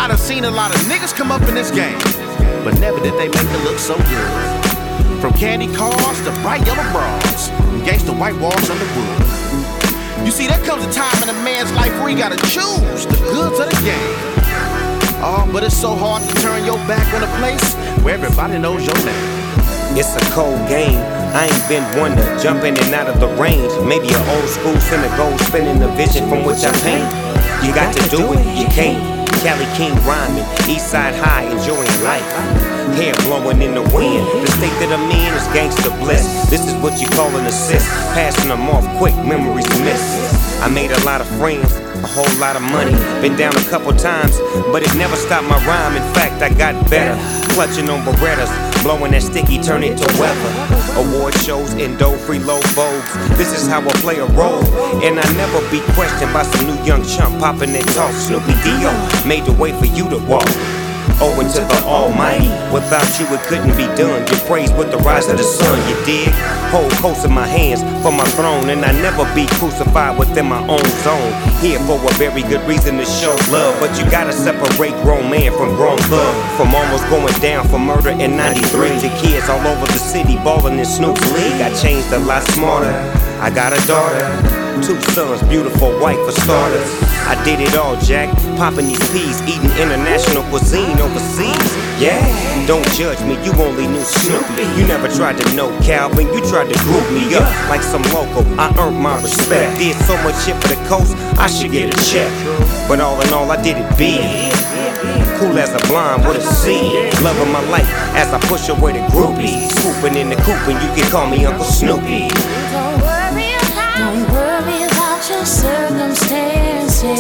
I done seen a lot of niggas come up in this game, but never did they make it look so good. From candy cars to bright yellow bras, and gangsta white walls on the wood. You see, there comes a time in a man's life where he gotta choose the goods of the game. Oh, but it's so hard to turn your back on a place where everybody knows your name. It's a cold game. I ain't been one to jump in and out of the range. Maybe an old school synagogue spinning the vision from which I paint. You got to do it, you can't. Cali King rhyming, Eastside High, enjoying life. Hair blowing in the wind. The state that I'm in is gangsta bliss. This is what you call an assist. Passing them off quick, memories miss. I made a lot of friends, a whole lot of money. Been down a couple times, but it never stopped my rhyme. In fact, I got better. Clutching on Berettas, blowing that sticky, turn it to weather. Award shows, Indo, free low vogues. This is how I play a role. And I never be questioned by some new young chump popping that talk. Snoopy Dio made the way for you to walk. Owing to the Almighty, without you it couldn't be done. Get praised with the rise of the sun, you dig? Hold close in my hands for my throne, and I never be crucified within my own zone. Here for a very good reason to show love, but you gotta separate grown man from grown thug. From almost going down for murder in '93 to kids all over the city balling in Snoop's league. I changed a lot smarter. I got a daughter, 2 sons, beautiful wife for starters. I did it all, Jack, popping these peas, eating international cuisine overseas. Yeah, don't judge me, you only knew Snoopy. You never tried to know Calvin, you tried to group me up like some local. I earned my respect, did so much shit for the coast, I should get a check. But all in all, I did it big. Cool as a blonde with a seed. Loving my life as I push away the groupies. Swooping in the coop and you can call me Uncle Snoopy. Don't worry about your circumstances.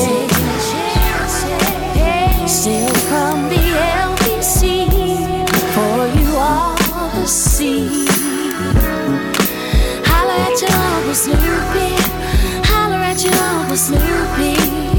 Still from the LBC, for you all to see. Holler at your Uncle Snoopy. Holler at your Uncle Snoopy.